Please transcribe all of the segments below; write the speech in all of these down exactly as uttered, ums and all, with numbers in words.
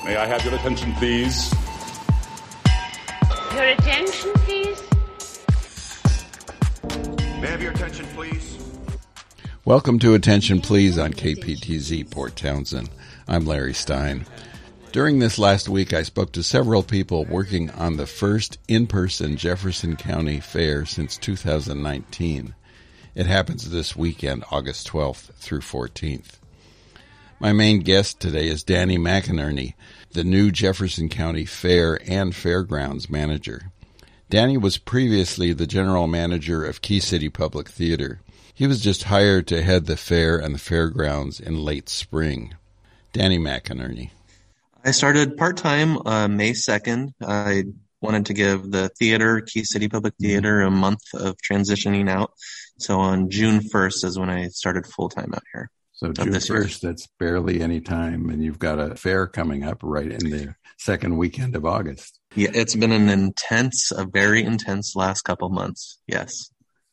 May I have your attention, please? Your attention, please? May I have your attention, please? Welcome to Attention Please on K P T Z Port Townsend. I'm Larry Stein. During this last week, I spoke to several people working on the first in-person Jefferson County Fair since two thousand nineteen. It happens this weekend, August twelfth through fourteenth. My main guest today is Danny McInerney, the new Jefferson County Fair and Fairgrounds manager. Danny was previously the general manager of Key City Public Theater. He was just hired to head the fair and the fairgrounds in late spring. Danny McInerney. I started part-time uh, May second. I wanted to give the theater, Key City Public Theater, a month of transitioning out. So on June first is when I started full-time out here. So June first, that's barely any time, and you've got a fair coming up right in the second weekend of August. Yeah, it's been an intense, a very intense last couple months, yes.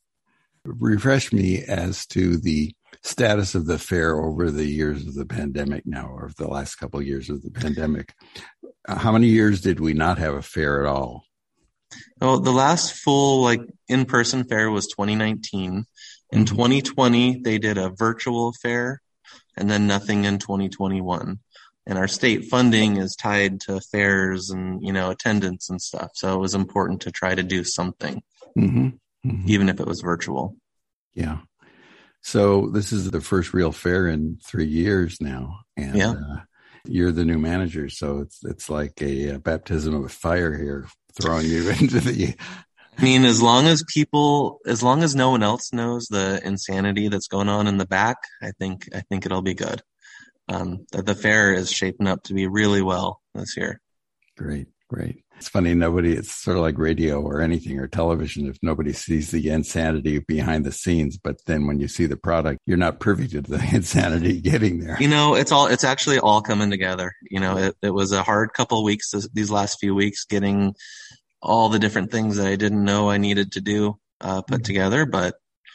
Refresh me as to the status of the fair over the years of the pandemic now, or the last couple of years of the pandemic. How many years did we not have a fair at all? Well, the last full like in-person fair was twenty nineteen. In mm-hmm. twenty twenty, they did a virtual fair, and then nothing in twenty twenty-one. And our state funding is tied to fairs and, you know, attendance and stuff. So it was important to try to do something. Mm-hmm. Mm-hmm. Even if it was virtual. Yeah. So this is the first real fair in three years now. And yeah. uh, you're the new manager. So it's it's like a, a baptism of fire here, throwing you into the... I mean, as long as people, as long as no one else knows the insanity that's going on in the back, I think I think it'll be good. Um, the, the fair is shaping up to be really well this year. Great, great. It's funny, nobody, it's sort of like radio or anything or television if nobody sees the insanity behind the scenes. But then when you see the product, you're not privy to the insanity getting there. You know, it's all, it's actually all coming together. You know, it, it was a hard couple of weeks, this, these last few weeks, getting all the different things that I didn't know I needed to do uh, put mm-hmm. together. But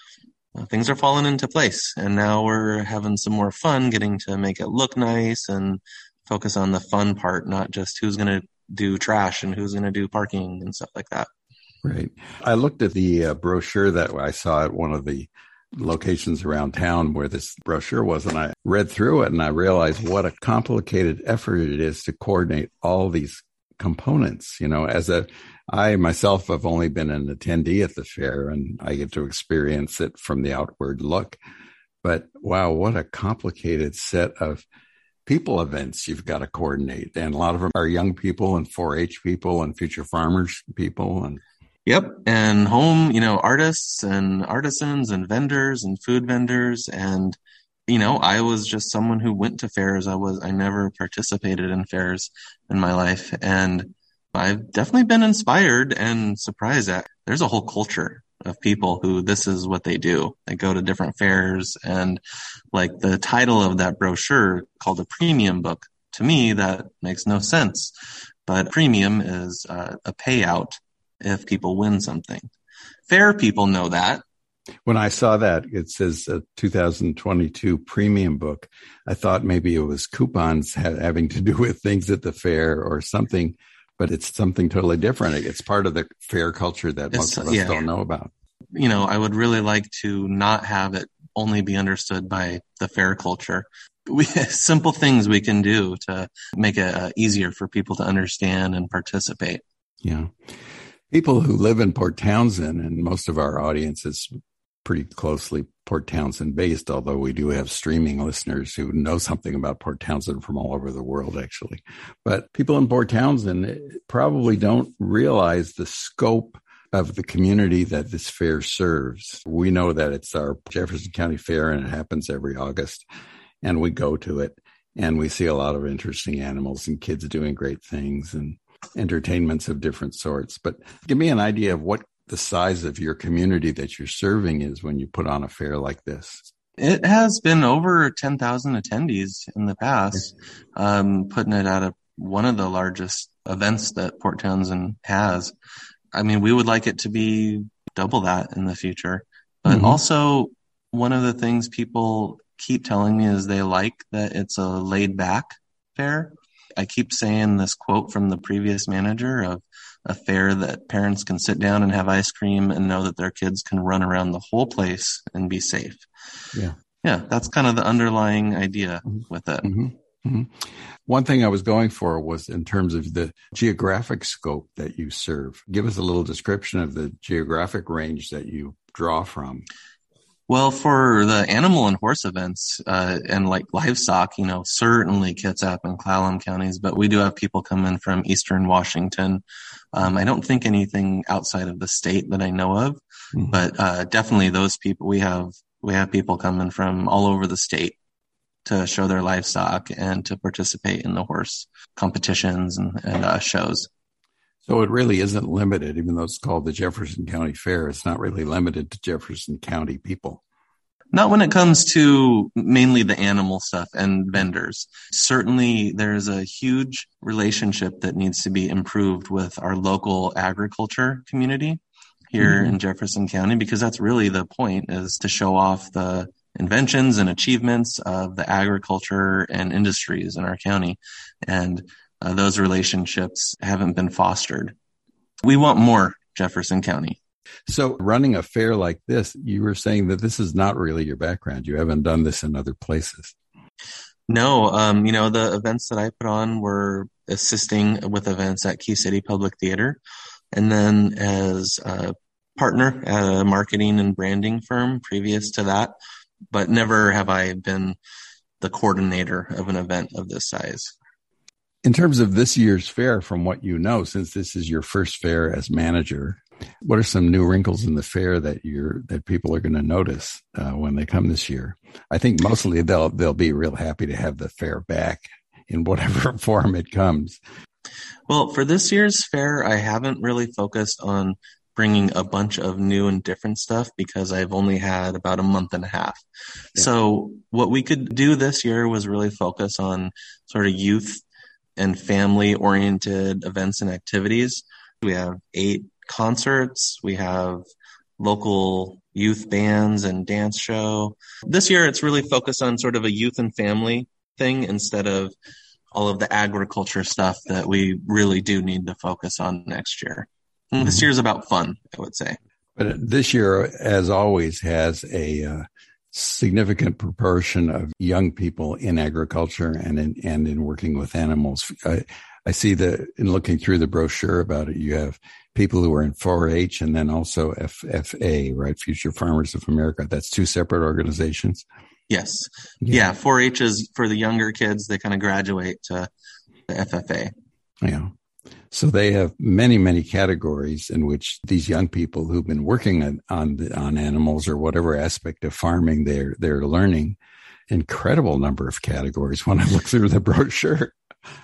uh, things are falling into place. And now we're having some more fun getting to make it look nice and focus on the fun part, not just who's going to do trash and who's going to do parking and stuff like that. Right. I looked at the uh, brochure that I saw at one of the locations around town where this brochure was, and I read through it and I realized what a complicated effort it is to coordinate all these components. You know, as a, I myself have only been an attendee at the fair and I get to experience it from the outward look, but wow, what a complicated set of people events you've got to coordinate. And a lot of them are young people and four H people and future farmers people. And Yep. And home, you know, artists and artisans and vendors and food vendors. And, you know, I was just someone who went to fairs. I was, I never participated in fairs in my life. And I've definitely been inspired and surprised that there's a whole culture of people who this is what they do. They go to different fairs, and like the title of that brochure called a premium book. To me, that makes no sense, but premium is uh, a payout if people win something. Fair people know that. When I saw that, it says a two thousand twenty-two premium book. I thought maybe it was coupons ha- having to do with things at the fair or something, but it's something totally different. It's part of the fair culture that most it's, of us yeah. don't know about. You know, I would really like to not have it only be understood by the fair culture. We, simple things we can do to make it uh, easier for people to understand and participate. Yeah. People who live in Port Townsend, and most of our audience is pretty closely Port Townsend based, although we do have streaming listeners who know something about Port Townsend from all over the world, actually. But people in Port Townsend probably don't realize the scope of the community that this fair serves. We know that it's our Jefferson County Fair, and it happens every August, and we go to it, and we see a lot of interesting animals and kids doing great things and entertainments of different sorts. But give me an idea of what the size of your community that you're serving is when you put on a fair like this. It has been over ten thousand attendees in the past, um, putting it at a, one of the largest events that Port Townsend has. I mean, we would like it to be double that in the future. But mm-hmm. also, one of the things people keep telling me is they like that it's a laid back fair. I keep saying this quote from the previous manager of a fair that parents can sit down and have ice cream and know that their kids can run around the whole place and be safe. Yeah. Yeah, that's kind of the underlying idea with it. Mm-hmm. Mm-hmm. One thing I was going for was in terms of the geographic scope that you serve. Give us a little description of the geographic range that you draw from. Well, for the animal and horse events uh, and like livestock, you know, certainly Kitsap and Clallam counties, but we do have people come in from Eastern Washington. Um, I don't think anything outside of the state that I know of, mm-hmm. but uh, definitely those people. We have we have people coming from all over the state to show their livestock and to participate in the horse competitions and, and uh, shows. So it really isn't limited, even though it's called the Jefferson County Fair. It's not really limited to Jefferson County people. Not when it comes to mainly the animal stuff and vendors. Certainly there's a huge relationship that needs to be improved with our local agriculture community here mm-hmm. in Jefferson County, because that's really the point, is to show off the inventions and achievements of the agriculture and industries in our county. And uh, those relationships haven't been fostered. We want more Jefferson County. So running a fair like this, you were saying that this is not really your background. You haven't done this in other places. No, um, you know, the events that I put on were assisting with events at Key City Public Theater. And then as a partner at a marketing and branding firm previous to that, but never have I been the coordinator of an event of this size. In terms of this year's fair, from what you know, since this is your first fair as manager, what are some new wrinkles in the fair that you're that people are going to notice uh, when they come this year? I think mostly they'll they'll be real happy to have the fair back in whatever form it comes. Well, for this year's fair, I haven't really focused on bringing a bunch of new and different stuff because I've only had about a month and a half. Yeah. So what we could do this year was really focus on sort of youth and family oriented events and activities. We have eight concerts. We have local youth bands and dance show. This year, it's really focused on sort of a youth and family thing instead of all of the agriculture stuff that we really do need to focus on next year. Mm-hmm. This year's about fun, I would say. But this year, as always, has a uh, significant proportion of young people in agriculture and in, and in working with animals. I, I see that in looking through the brochure about it, you have people who are in four H and then also F F A, right? Future Farmers of America. That's two separate organizations. Yes. Yeah. yeah four H is for the younger kids. They kind of graduate to the F F A. Yeah. So they have many, many categories in which these young people who've been working on on, on animals or whatever aspect of farming they're they're learning. Incredible number of categories when I look through the brochure.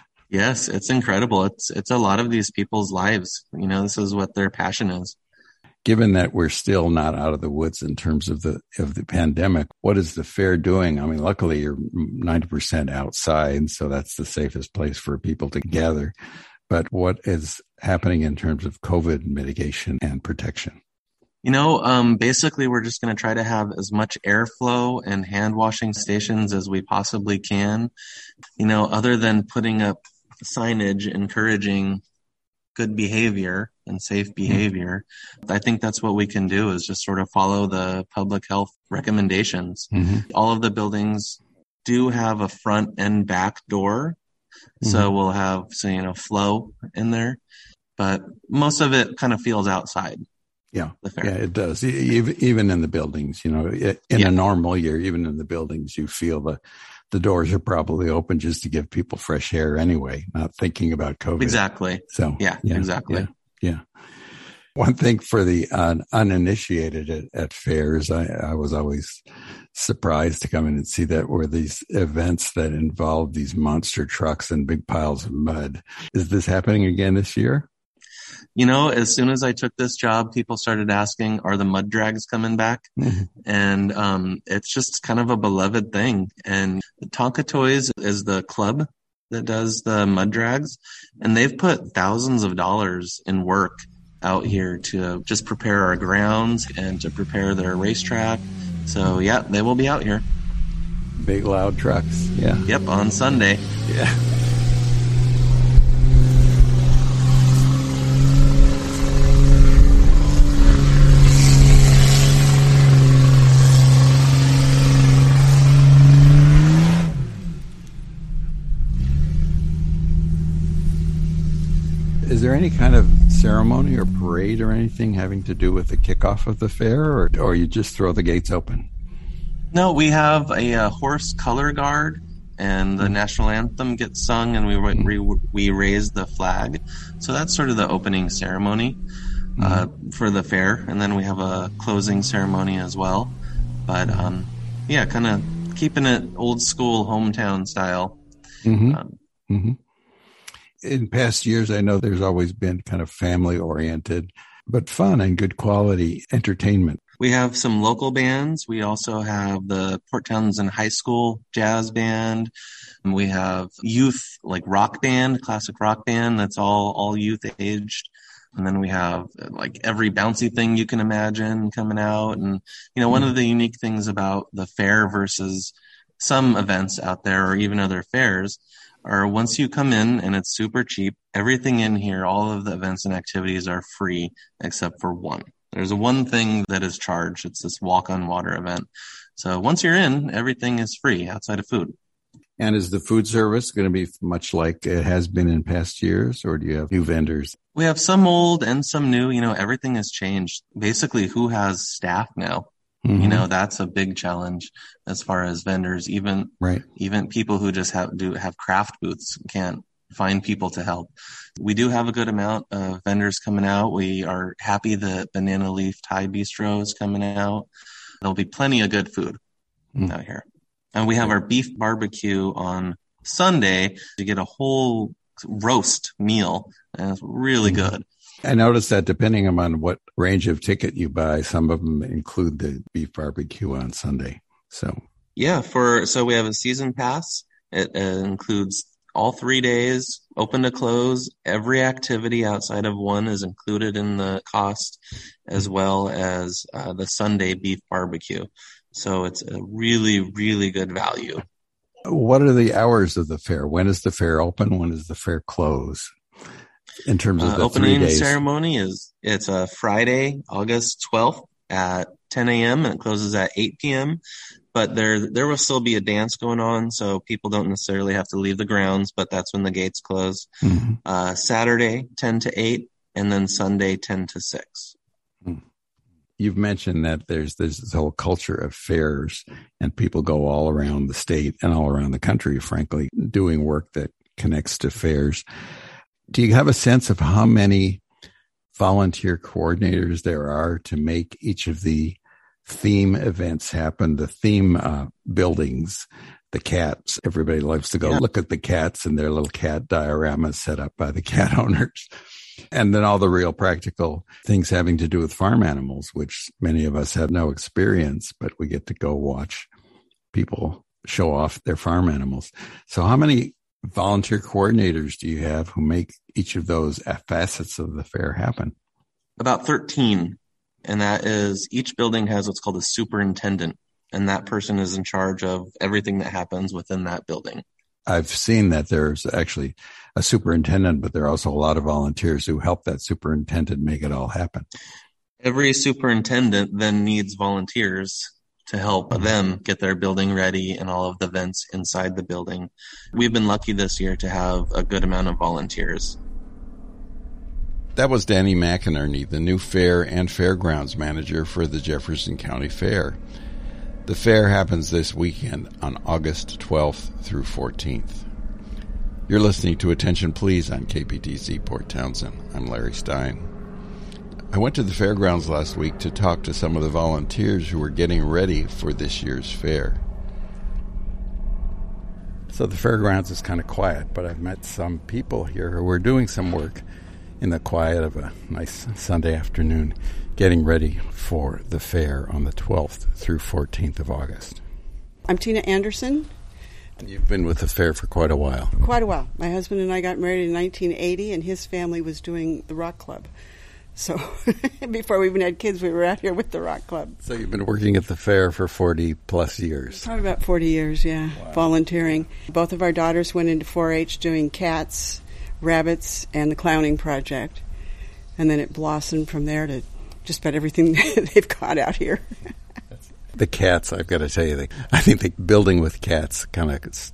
Yes, it's incredible. It's it's a lot of these people's lives. You know, this is what their passion is. Given that we're still not out of the woods in terms of the of the pandemic, what is the fair doing? I mean, luckily you're ninety percent outside, so that's the safest place for people to gather. But what is happening in terms of COVID mitigation and protection? You know, um, basically, we're just going to try to have as much airflow and hand washing stations as we possibly can. You know, other than putting up signage encouraging good behavior and safe behavior, mm-hmm. I think that's what we can do is just sort of follow the public health recommendations. Mm-hmm. All of the buildings do have a front and back door. Mm-hmm. So we'll have, so, you know, flow in there, but most of it kind of feels outside. Yeah. Yeah, it does. Even in the buildings, you know, in yeah. a normal year, even in the buildings, you feel the, the doors are probably open just to give people fresh air anyway, not thinking about COVID. Exactly. So yeah, yeah exactly. Yeah, yeah. One thing for the uh, uninitiated at, at fairs, I, I was always surprised to come in and see that were these events that involved these monster trucks and big piles of mud. Is this happening again this year? You know, as soon as I took this job, people started asking, are the mud drags coming back? Mm-hmm. And um, it's just kind of a beloved thing. And Tonka Toys is the club that does the mud drags. And they've put thousands of dollars in work out here to just prepare our grounds and to prepare their racetrack. So, yeah, they will be out here. Big, loud trucks. Yeah. Yep, on Sunday. Yeah. Is there any kind of ceremony or parade or anything having to do with the kickoff of the fair, or, or you just throw the gates open? No, we have a, a horse color guard, and the national anthem gets sung, and we we, we raise the flag. So that's sort of the opening ceremony uh, mm-hmm. for the fair, and then we have a closing ceremony as well. But um, yeah, kind of keeping it old school hometown style. Mm-hmm. Um, mm-hmm. In past years, I know there's always been kind of family-oriented, but fun and good quality entertainment. We have some local bands. We also have the Port Townsend High School Jazz Band. And we have youth, like rock band, classic rock band. That's all, all youth aged. And then we have like every bouncy thing you can imagine coming out. And, you know, one of the unique things about the fair versus some events out there or even other fairs are once you come in and it's super cheap, everything in here, all of the events and activities are free except for one. There's one thing that is charged. It's this walk on water event. So once you're in, everything is free outside of food. And is the food service going to be much like it has been in past years, or do you have new vendors? We have some old and some new. You know, everything has changed. Basically, who has staff now? Mm-hmm. You know, that's a big challenge as far as vendors. Even right. even people who just have do have craft booths can't find people to help. We do have a good amount of vendors coming out. We are happy that Banana Leaf Thai Bistro is coming out. There'll be plenty of good food mm. out here. And we have our beef barbecue on Sunday to get a whole roast meal. And it's really mm. good. I noticed that depending on what range of ticket you buy, some of them include the beef barbecue on Sunday. So yeah, for so we have a season pass. It uh, includes all three days, open to close. Every activity outside of one is included in the cost, as well as uh, the Sunday beef barbecue. So it's a really, really good value. What are the hours of the fair? When is the fair open? When does the fair close? In terms of uh, the opening three days? ceremony is it's a Friday, August twelfth at ten a.m. and it closes at eight p.m. But there there will still be a dance going on, so people don't necessarily have to leave the grounds, but that's when the gates close. Mm-hmm. Uh, Saturday, ten to eight, and then Sunday, ten to six. You've mentioned that there's, there's this whole culture of fairs, and people go all around the state and all around the country, frankly, doing work that connects to fairs. Do you have a sense of how many volunteer coordinators there are to make each of the theme events happen? The theme uh, buildings, the cats, everybody loves to go yeah. look at the cats and their little cat dioramas set up by the cat owners. And then all the real practical things having to do with farm animals, which many of us have no experience, but we get to go watch people show off their farm animals. So how many volunteer coordinators do you have who make each of those facets of the fair happen? About thirteen. And that is, each building has what's called a superintendent. And that person is in charge of everything that happens within that building. I've seen that there's actually a superintendent, but there are also a lot of volunteers who help that superintendent make it all happen. Every superintendent then needs volunteers to help mm-hmm. them get their building ready and all of the events inside the building. We've been lucky this year to have a good amount of volunteers. That was Danny McInerney, the new fair and fairgrounds manager for the Jefferson County Fair. The fair happens this weekend on August twelfth through fourteenth. You're listening to Attention Please on K P T C Port Townsend. I'm Larry Stein. I went to the fairgrounds last week to talk to some of the volunteers who were getting ready for this year's fair. So the fairgrounds is kind of quiet, but I've met some people here who are doing some work in the quiet of a nice Sunday afternoon, getting ready for the fair on the twelfth through fourteenth of August. I'm Tina Anderson. You've been with the fair for quite a while. Quite a while. My husband and I got married in nineteen eighty, and his family was doing the Rock Club. So before we even had kids, we were out here with the Rock Club. So you've been working at the fair for forty plus years. Probably about forty years, yeah, wow. Volunteering. Both of our daughters went into four H doing cats, rabbits, and the clowning project. And then it blossomed from there to just about everything they've got out here. The cats, I've got to tell you, they, I think the building with cats kind of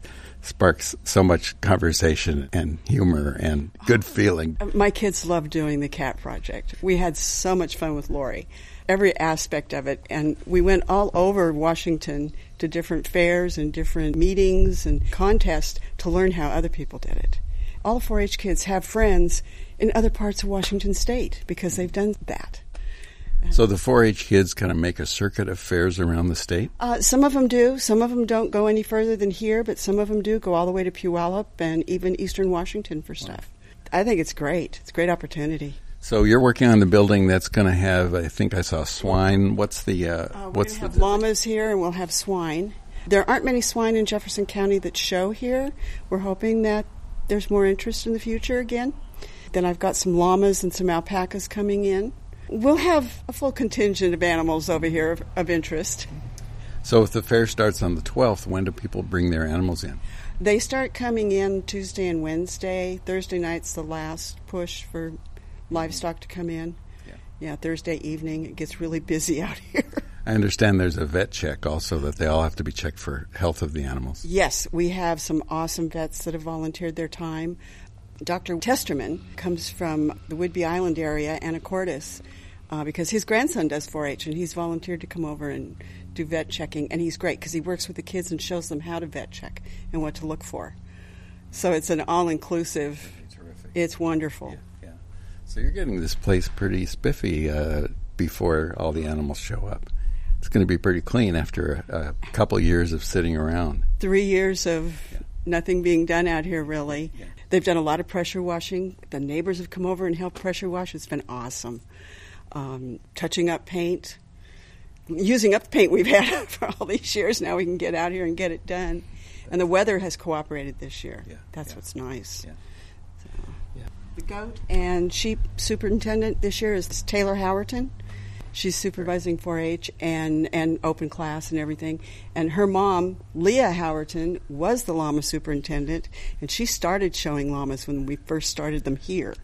sparks so much conversation and humor and good feeling. My kids love doing the cat project. We had so much fun with Lori, every aspect of it. And we went all over Washington to different fairs and different meetings and contests to learn how other people did it. All four H kids have friends in other parts of Washington State because they've done that. So the four H kids kind of make a circuit of fairs around the state? Uh, some of them do. Some of them don't go any further than here, but some of them do go all the way to Puyallup and even Eastern Washington for stuff. Wow. I think it's great. It's a great opportunity. So you're working on the building that's going to have, I think I saw swine. What's the... Uh, uh, we're what's going to have the llamas here, and we'll have swine. There aren't many swine in Jefferson County that show here. We're hoping that there's more interest in the future again. Then I've got some llamas and some alpacas coming in. We'll have a full contingent of animals over here of, of interest. So if the fair starts on the twelfth, when do people bring their animals in? They start coming in Tuesday and Wednesday. Thursday night's the last push for livestock to come in. Yeah, yeah Thursday evening it gets really busy out here. I understand there's a vet check also, that they all have to be checked for health of the animals. Yes, we have some awesome vets that have volunteered their time. Doctor Testerman comes from the Whidbey Island area, Anacortes, uh, because his grandson does four H, and he's volunteered to come over and do vet checking, and he's great because he works with the kids and shows them how to vet check and what to look for. So it's an all-inclusive. Terrific. It's wonderful. Yeah, yeah. So you're getting this place pretty spiffy uh, before all the animals show up. It's going to be pretty clean after a, a couple years of sitting around. Three years of yeah. nothing being done out here, really. Yeah. They've done a lot of pressure washing. The neighbors have come over and helped pressure wash. It's been awesome. Um, touching up paint, using up the paint we've had for all these years. Now we can get out here and get it done. And the weather has cooperated this year. Yeah. That's yeah. what's nice. Yeah. So. Yeah. The goat and sheep superintendent this year is Taylor Howerton. She's supervising four H and, and open class and everything. And her mom, Leah Howerton, was the llama superintendent, and she started showing llamas when we first started them here.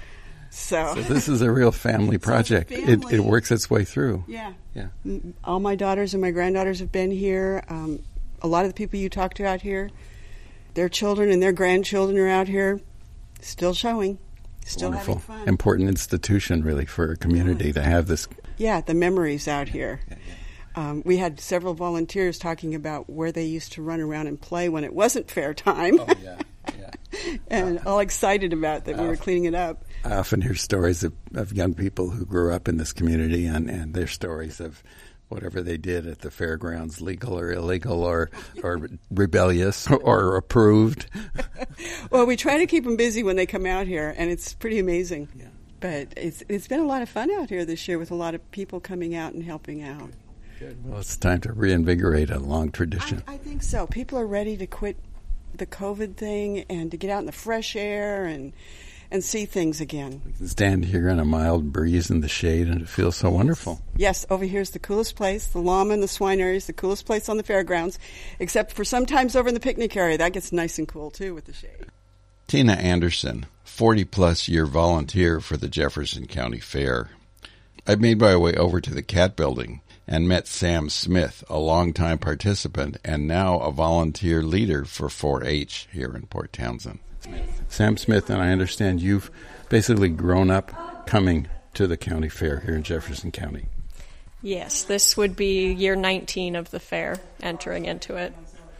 So, so this is a real family project. So family. It, it works its way through. Yeah. Yeah. All my daughters and my granddaughters have been here. Um, a lot of the people you talk to out here, their children and their grandchildren are out here still showing, still Wonderful. having fun. Important institution, really, for a community yeah. to have this. Yeah, the memories out here. Yeah, yeah. Um, we had several volunteers talking about where they used to run around and play when it wasn't fair time. Oh, yeah, yeah. and uh, all excited about that we were cleaning it up. I often hear stories of, of young people who grew up in this community and, and their stories of whatever they did at the fairgrounds, legal or illegal or, or rebellious or approved. Well, we try to keep them busy when they come out here, and it's pretty amazing. Yeah. But it's it's been a lot of fun out here this year with a lot of people coming out and helping out. Good. Well, it's time to reinvigorate a long tradition. I, I think so. People are ready to quit the COVID thing and to get out in the fresh air and and see things again. We can stand here in a mild breeze in the shade, and it feels so wonderful. Yes, over here is the coolest place. The llama and the swine area is the coolest place on the fairgrounds, except for sometimes over in the picnic area. That gets nice and cool, too, with the shade. Tina Anderson, forty-plus year volunteer for the Jefferson County Fair. I made my way over to the cat building and met Sam Smith, a longtime participant and now a volunteer leader for four H here in Port Townsend. Sam Smith, and I understand you've basically grown up coming to the county fair here in Jefferson County. Yes, this would be year nineteen of the fair, entering into it.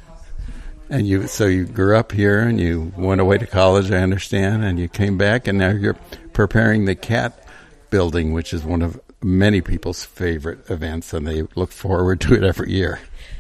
And you, so you grew up here and you went away to college, I understand, and you came back, and now you're preparing the cat building, which is one of many people's favorite events, and they look forward to it every year.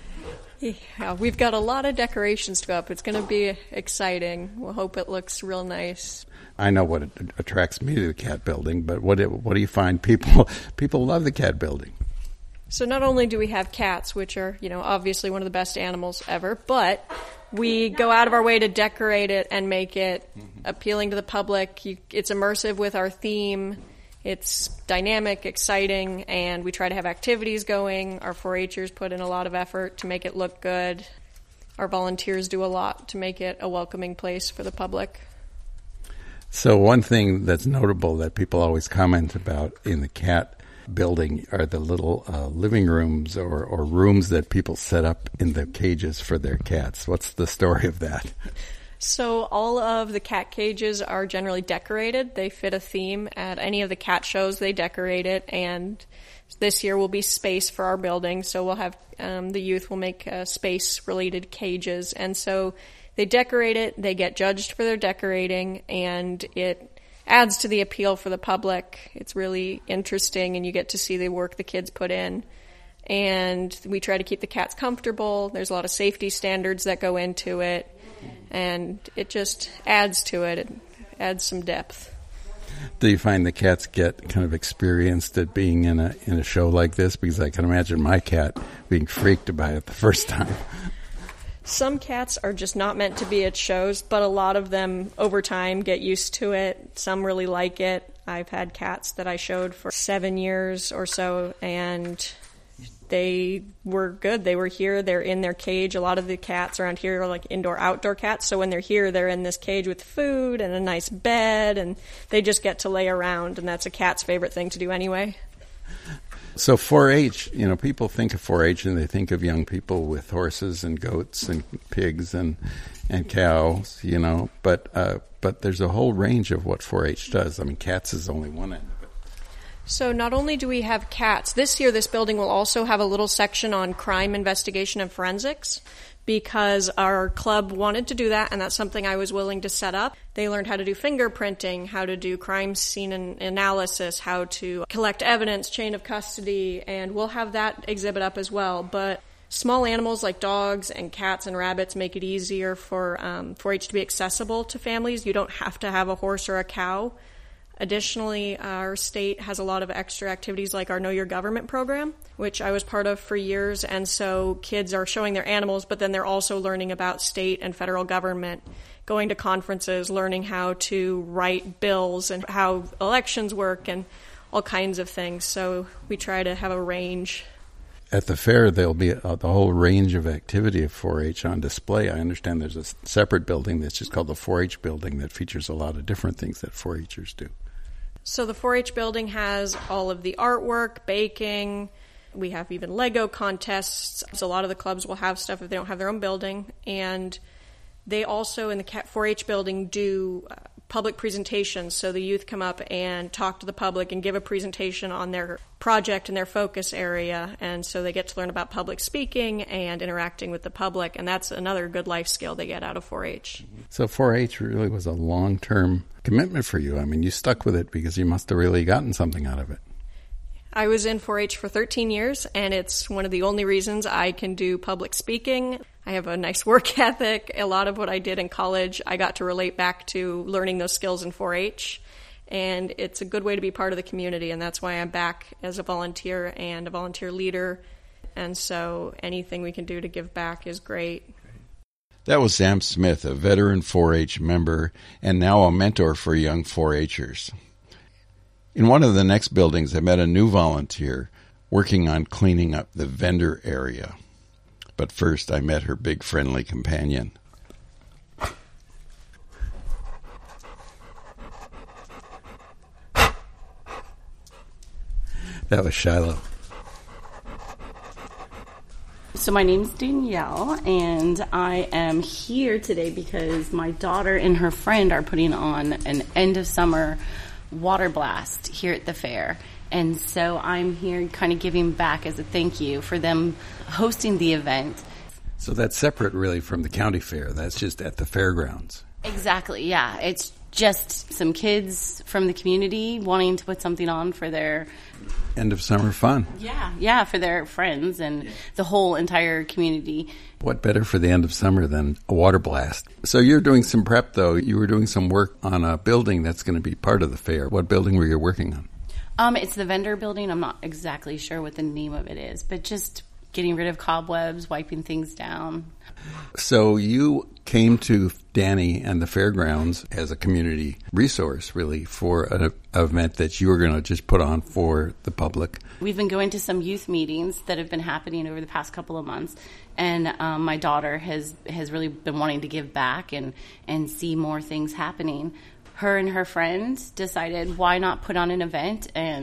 Yeah, we've got a lot of decorations to go up. It's going to be exciting. We'll hope it looks real nice. I know what attracts me to the cat building, but what what do you find people people love the cat building? So not only do we have cats, which are, you know, obviously one of the best animals ever, but we go out of our way to decorate it and make it appealing to the public. You, it's immersive with our theme. It's dynamic, exciting, and we try to have activities going. Our four H'ers put in a lot of effort to make it look good. Our volunteers do a lot to make it a welcoming place for the public. So one thing that's notable that people always comment about in the cat building are the little uh, living rooms or, or rooms that people set up in the cages for their cats. What's the story of that? So all of the cat cages are generally decorated. They fit a theme. At any of the cat shows, they decorate it, and this year will be space for our building. So we'll have um, the youth will make uh, space-related cages, and so they decorate it. They get judged for their decorating, and it adds to the appeal for the public. It's really interesting, and you get to see the work the kids put in. And we try to keep the cats comfortable. There's a lot of safety standards that go into it, and it just adds to it. It adds some depth. Do you find the cats get kind of experienced at being in a in a show like this? Because I can imagine my cat being freaked by it the first time. Some cats are just not meant to be at shows, but a lot of them over time get used to it. Some really like it. I've had cats that I showed for seven years or so, and they were good. They were here. They're in their cage. A lot of the cats around here are like indoor-outdoor cats, so when they're here, they're in this cage with food and a nice bed, and they just get to lay around, and that's a cat's favorite thing to do anyway. So four H, you know, people think of four H and they think of young people with horses and goats and pigs and and cows, you know, but uh, but there's a whole range of what four H does. I mean, cats is only one end of it. So not only do we have cats, this year this building will also have a little section on crime investigation and forensics, because our club wanted to do that, and that's something I was willing to set up. They learned how to do fingerprinting, how to do crime scene analysis, how to collect evidence, chain of custody, and we'll have that exhibit up as well. But small animals like dogs and cats and rabbits make it easier for um, four H to be accessible to families. You don't have to have a horse or a cow. Additionally, our state has a lot of extra activities like our Know Your Government program, which I was part of for years, and so kids are showing their animals, but then they're also learning about state and federal government, going to conferences, learning how to write bills and how elections work and all kinds of things. So we try to have a range. At the fair, there'll be a, the whole range of activity of four H on display. I understand there's a separate building that's just called the four H building that features a lot of different things that four Hers do. So the four H building has all of the artwork, baking. We have even Lego contests. So a lot of the clubs will have stuff if they don't have their own building. And they also, in the four H building, do uh, public presentations. So the youth come up and talk to the public and give a presentation on their project and their focus area. And so they get to learn about public speaking and interacting with the public. And that's another good life skill they get out of four H. So four H really was a long-term commitment for you. I mean, you stuck with it because you must have really gotten something out of it. I was in four H for thirteen years, and it's one of the only reasons I can do public speaking. I have a nice work ethic. A lot of what I did in college, I got to relate back to learning those skills in four H, and it's a good way to be part of the community, and that's why I'm back as a volunteer and a volunteer leader, and so anything we can do to give back is great. That was Sam Smith, a veteran four H member and now a mentor for young four Hers. In one of the next buildings, I met a new volunteer working on cleaning up the vendor area. But first, I met her big friendly companion. That was Shiloh. So my name's Danielle, and I am here today because my daughter and her friend are putting on an end-of-summer water blast here at the fair. And so I'm here kind of giving back as a thank you for them hosting the event. So that's separate really from the county fair. That's just at the fairgrounds. Exactly, yeah. It's just some kids from the community wanting to put something on for their end of summer fun. Yeah, yeah, for their friends and the whole entire community. What better for the end of summer than a water blast? So you're doing some prep, though. You were doing some work on a building that's going to be part of the fair. What building were you working on? Um, it's the vendor building. I'm not exactly sure what the name of it is, but just getting rid of cobwebs, wiping things down. So you came to Danny and the fairgrounds as a community resource, really, for an event that you were going to just put on for the public. We've been going to some youth meetings that have been happening over the past couple of months, and um, my daughter has, has really been wanting to give back and, and see more things happening. Her and her friend decided, why not put on an event and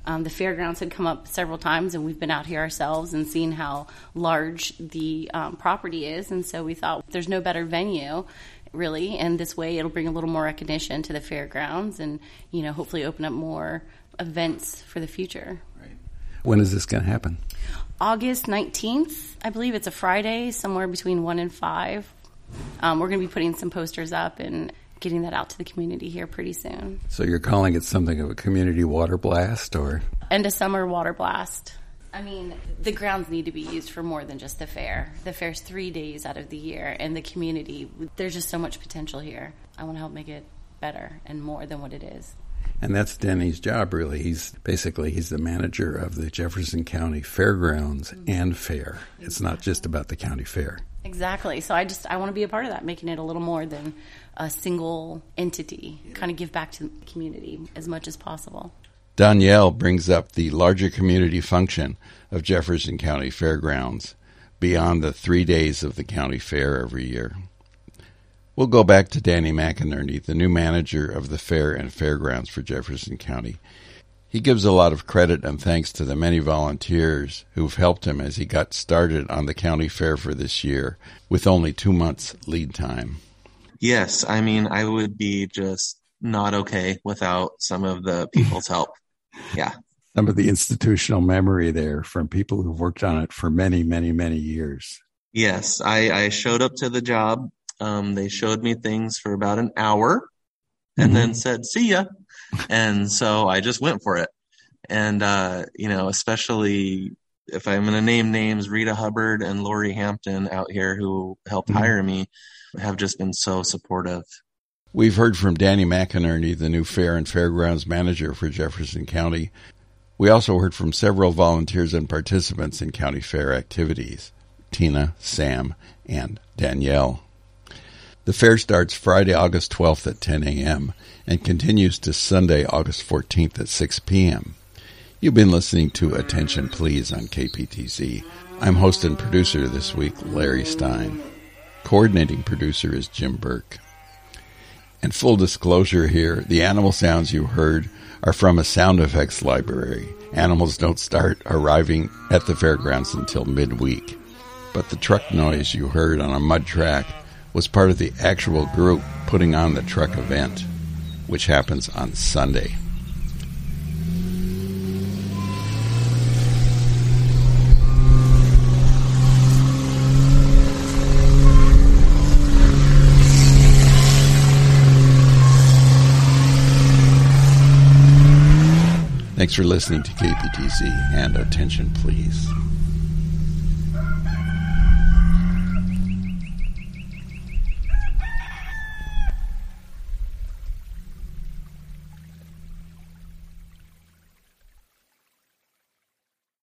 Um, the fairgrounds had come up several times, and we've been out here ourselves and seen how large the um, property is. And so we thought there's no better venue, really, and this way it'll bring a little more recognition to the fairgrounds and, you know, hopefully open up more events for the future. Right. When is this going to happen? August nineteenth, I believe. It's a Friday, somewhere between one and five. Um, we're going to be putting some posters up and getting that out to the community here pretty soon. So you're calling it something of a community water blast, or? End of summer water blast. I mean, the grounds need to be used for more than just the fair. The fair's three days out of the year, and the community, there's just so much potential here. I want to help make it better and more than what it is. And that's Denny's job, really. He's basically, he's the manager of the Jefferson County Fairgrounds mm-hmm. and Fair. It's not just about the county fair. Exactly. So I just, I want to be a part of that, making it a little more than a single entity, yeah. kind of give back to the community as much as possible. Danielle brings up the larger community function of Jefferson County Fairgrounds beyond the three days of the county fair every year. We'll go back to Danny McInerney, the new manager of the fair and fairgrounds for Jefferson County. He gives a lot of credit and thanks to the many volunteers who've helped him as he got started on the county fair for this year with only two months lead time. Yes, I mean, I would be just not okay without some of the people's help. Yeah. Some of the institutional memory there from people who've worked on it for many, many, many years. Yes, I, I showed up to the job. Um, they showed me things for about an hour and mm-hmm. then said, see ya. And so I just went for it. And, uh, you know, especially if I'm going to name names, Rita Hubbard and Lori Hampton out here who helped mm-hmm. hire me have just been so supportive. We've heard from Danny McInerney, the new fair and fairgrounds manager for Jefferson County. We also heard from several volunteers and participants in county fair activities, Tina, Sam, and Danielle. The fair starts Friday, August twelfth at ten a.m. and continues to Sunday, August fourteenth at six p.m. You've been listening to Attention Please on K P T Z. I'm host and producer this week, Larry Stein. Coordinating producer is Jim Burke. And full disclosure here, the animal sounds you heard are from a sound effects library. Animals don't start arriving at the fairgrounds until midweek. But the truck noise you heard on a mud track was part of the actual group putting on the truck event, which happens on Sunday. Thanks for listening to K P T Z, and attention please.